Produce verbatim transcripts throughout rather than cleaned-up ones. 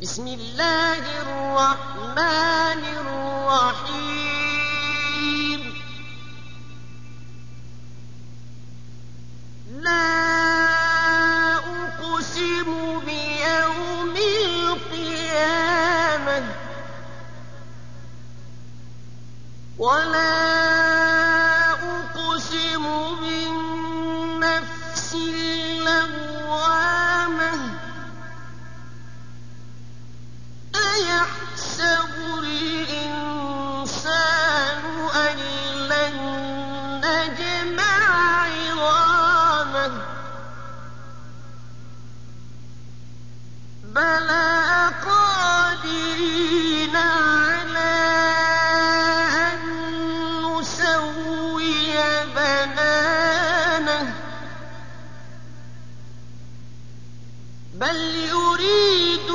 بسم الله الرحمن الرحيم لا أقسم بيوم القيامة ولا أقسم بالنفس اللوامة أيحسب الإنسان أن لن نجمع عظامه بلى قادرين على أن نسوي بنانه بل يريد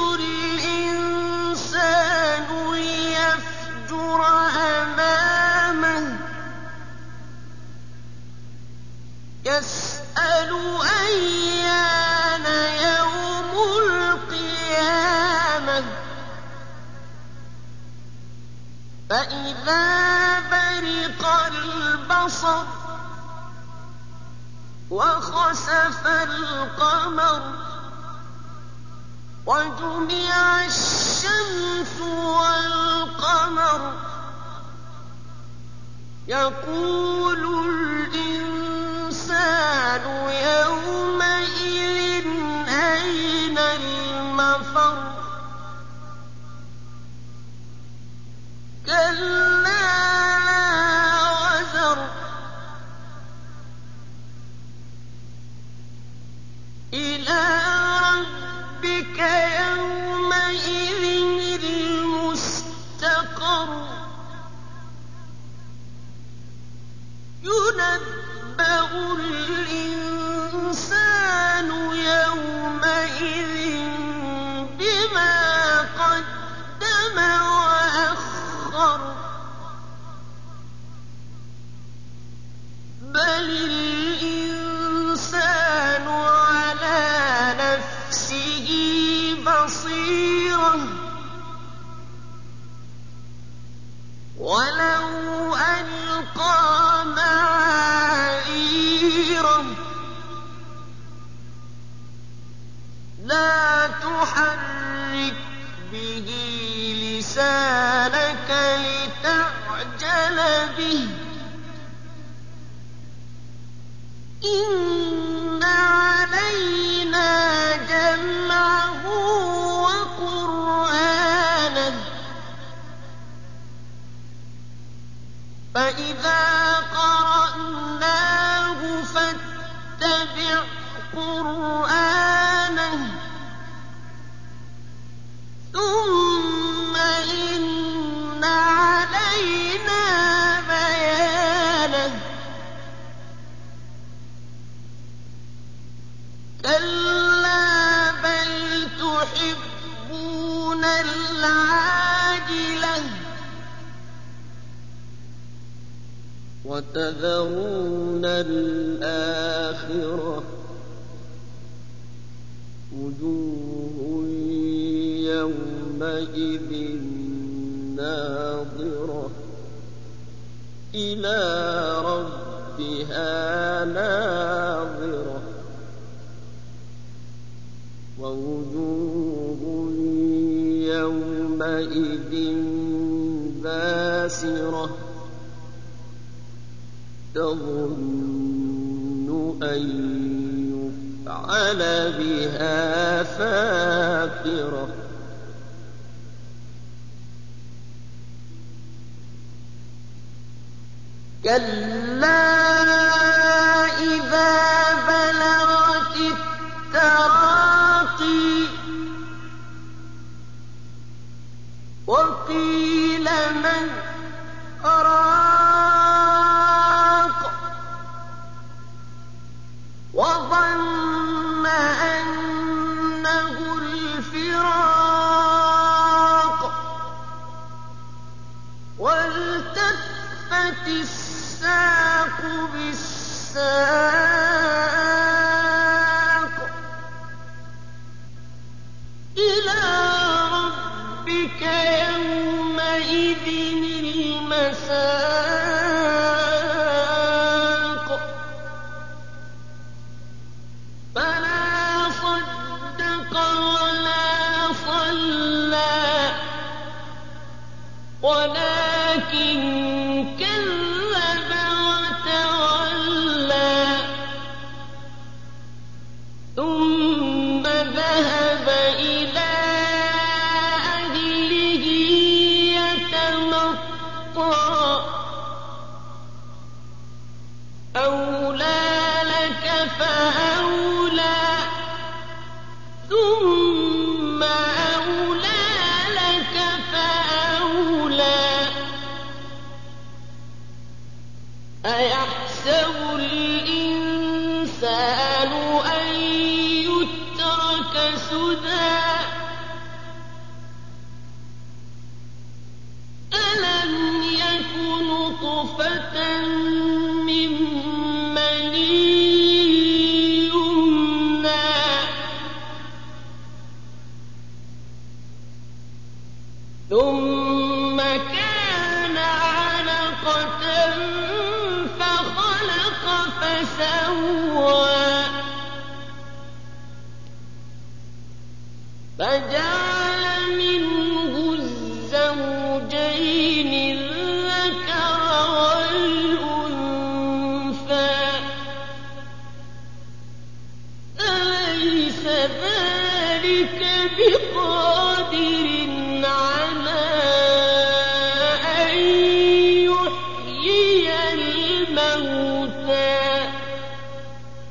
الإنسان ليفجر أمامه يسأل أيان يوم القيامة فإذا برق البصر وخسف القمر وجمع الشمس والقمر يقول الإنسان يومئذ أين المفر كلا لا وزر إلى ربك يومئذ المستقر ينبأ الإنسان يومئذ بما قدم وأخر بل الإنسان على نفسه بصيرة ولو ألقى معاذيره لا تحرك به لسانك لتعجل به إن علينا جمعه وقرآنه فإذا قرأناه فاتبع قرآنه ثم إن علينا بيانه كلا بل تحبون العاجلة وتذرون الآخرة وجوه يومئذ ناظرة إلى ربها ناظرة ووجوه يومئذ باسرة تظن أن يفعل بها فاقرة كلا إذا بلغت التراقي وقيل من راق وظن أنه الفراق والتفت الساق بالساق إلى نطفة من مني يمنى ثم كان علقة فخلق فسوى فجعل منه الزوجين الذكر والأنثى أليس ذلك بقادر